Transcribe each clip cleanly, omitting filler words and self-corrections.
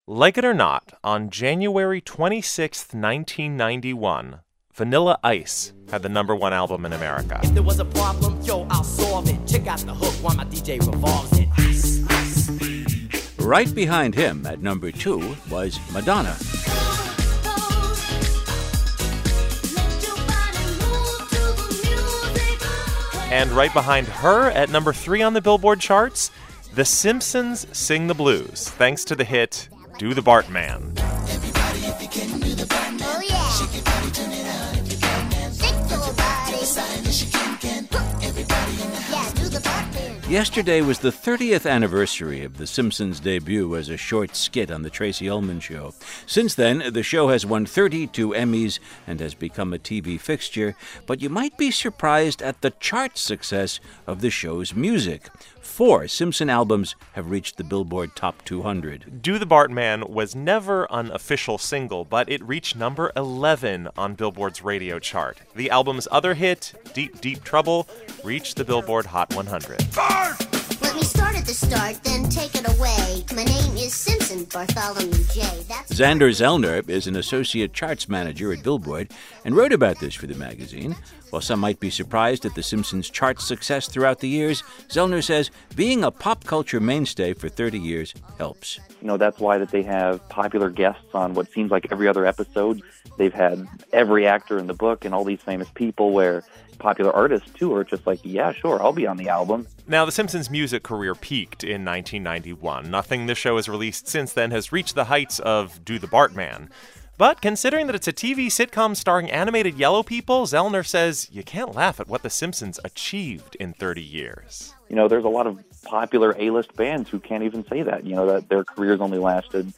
Like it or not, on January 26th, 1991, Vanilla Ice had the number one album in America. If there was a problem, yo, I'll solve it. Check out the hook while my DJ revolves it. Ice, ice. Right behind him at number 2 was Madonna. And right behind her at number 3 on the Billboard charts, The Simpsons Sing the Blues, thanks to the hit Do the Bartman. Everybody, if you can do the Bartman. Oh, yeah. Shake your body, turn it on if you can dance. Stick to a body. Sign that you can. Everybody in the house. Yeah, do the Bartman. Yesterday was the 30th anniversary of The Simpsons' debut as a short skit on The Tracy Ullman Show. Since then, the show has won 32 Emmys and has become a TV fixture, but you might be surprised at the chart success of the show's music. 4 Simpson albums have reached the Billboard Top 200. Do the Bartman was never an official single, but it reached number 11 on Billboard's radio chart. The album's other hit, Deep, Deep Trouble, reached the Billboard Hot 100. Let me start at the start, then take it away. My name is Simpson Bartholomew J. Xander Zellner is an associate charts manager at Billboard and wrote about this for the magazine. While some might be surprised at The Simpsons' chart success throughout the years, Zellner says being a pop culture mainstay for 30 years helps. That's why that they have popular guests on what seems like every other episode. They've had every actor in the book and all these famous people, where popular artists, too, are just like, yeah, sure, I'll be on the album. Now, The Simpsons' music career peaked in 1991. Nothing the show has released since then has reached the heights of Do the Bartman. But considering that it's a TV sitcom starring animated yellow people, Zellner says you can't laugh at what The Simpsons achieved in 30 years. There's a lot of popular A-list bands who can't even say that, that their careers only lasted,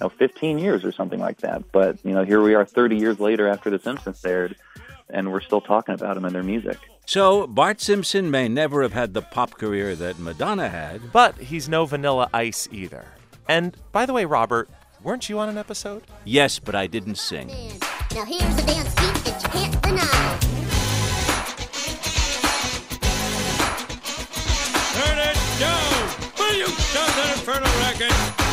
15 years or something like that. But, here we are 30 years later after The Simpsons aired, and we're still talking about them and their music. So, Bart Simpson may never have had the pop career that Madonna had. But he's no Vanilla Ice either. And, by the way, Robert, weren't you on an episode? Yes, but I didn't sing. Now here's the dance beat that you can't deny. Turn it down! Will you stop that infernal racket?